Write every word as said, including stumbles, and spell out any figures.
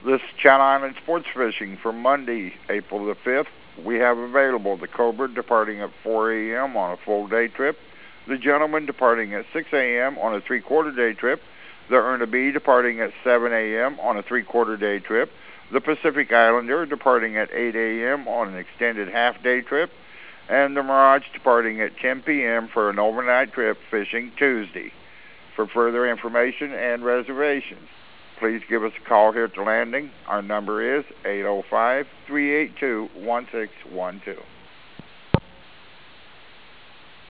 This is Channel Island Sports Fishing for Monday, April the fifth. We have available the Cobra departing at four a m on a full day trip, the Gentleman departing at six a m on a three-quarter day trip, the Erna B departing at seven a m on a three-quarter day trip, the Pacific Islander departing at eight a m on an extended half-day trip, and the Mirage departing at ten p m for an overnight trip fishing Tuesday. For further information and reservations, please give us a call here at the landing. Our number is eight oh five, three eight two, one six one two.